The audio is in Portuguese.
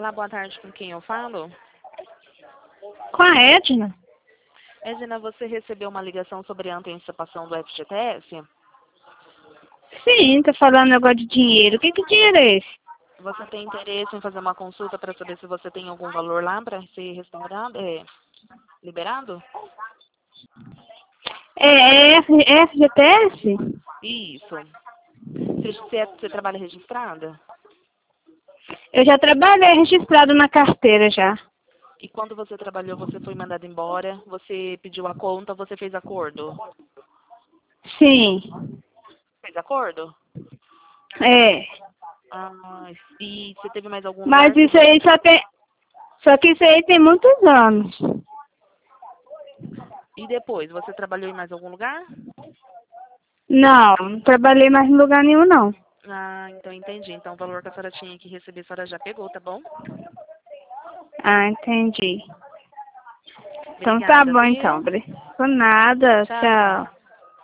Olá, boa tarde, com quem eu falo? Com a Edna? Edna, você recebeu uma ligação sobre a antecipação do FGTS? Sim, tá falando negócio de dinheiro. Que dinheiro é esse? Você tem interesse em fazer uma consulta para saber se você tem algum valor lá para ser restaurado, liberado? É FGTS? Isso. Você trabalha registrada? Eu já trabalhei registrado na carteira já. E quando você trabalhou, você foi mandado embora, você pediu a conta, você fez acordo? Sim. Fez acordo? É. Ah, e você teve mais algum Mas lugar que isso você... aí só que isso aí tem muitos anos. E depois, você trabalhou em mais algum lugar? Não trabalhei mais em lugar nenhum, não. Ah, então entendi. Então o valor que a senhora tinha que receber, a senhora já pegou, tá bom? Ah, entendi. Então tá Obrigada, bom, então. viu? Por nada. Tchau. Tchau.